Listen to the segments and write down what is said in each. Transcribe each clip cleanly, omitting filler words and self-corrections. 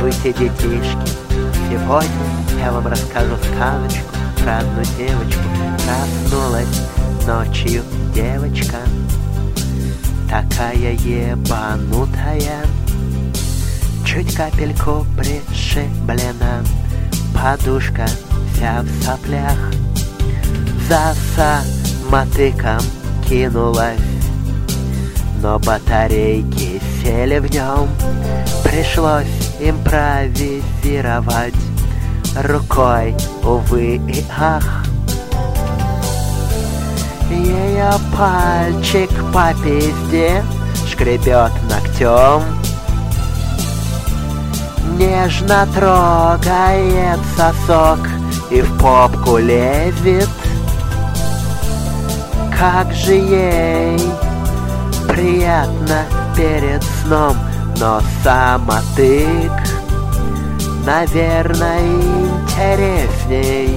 Здравствуйте, детишки! Сегодня я вам расскажу сказочку про одну девочку. Проснулась ночью девочка, такая ебанутая, чуть капельку пришиблена, подушка вся в соплях. За самотыком кинулась, но батарейки сели в нем. Пришлось импровизировать рукой, увы и ах. Ее пальчик по пизде шкребет ногтем, нежно трогает сосок и в попку лезет. Как же ей приятно перед сном, но самотык, наверное, интересней.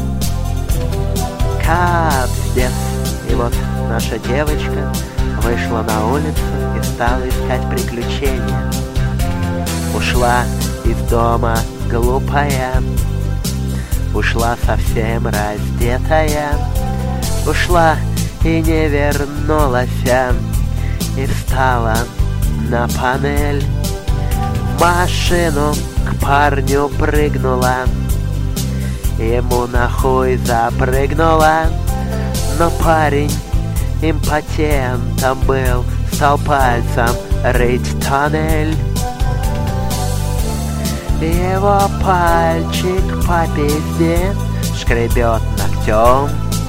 Капздец. И вот наша девочка вышла на улицу и стала искать приключения. Ушла из дома глупая, ушла совсем раздетая, ушла и не вернулась, и встала на панель. В машину к парню прыгнула, ему на хуй запрыгнула. Но парень импотентом был, стал пальцем рыть тоннель. Его пальчик по пизде шкребет ногтем,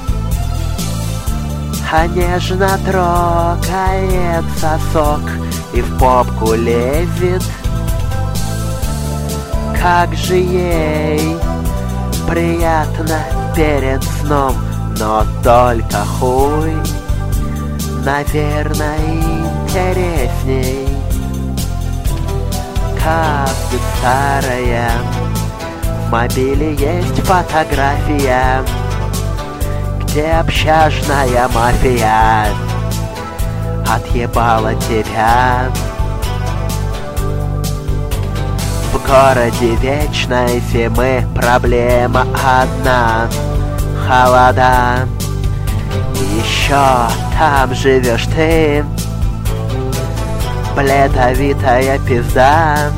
а нежно трогает сосок и в попку лезет. Как же ей приятно перед сном, но только хуй, наверное, интересней. Как старая, в мобиле есть фотография, где общажная мафия отъебала тебя. В городе вечной зимы проблема одна — холода. Еще там живешь ты, бледовитая пизда.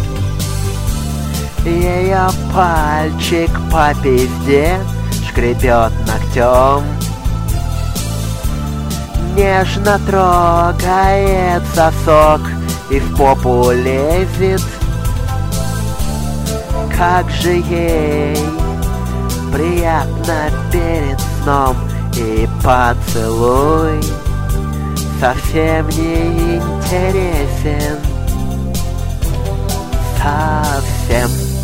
Ее пальчик по пизде шкребет ногтем, нежно трогает сосок и в попу лезет. Как же ей приятно перед сном, и поцелуй совсем не интересен, совсем.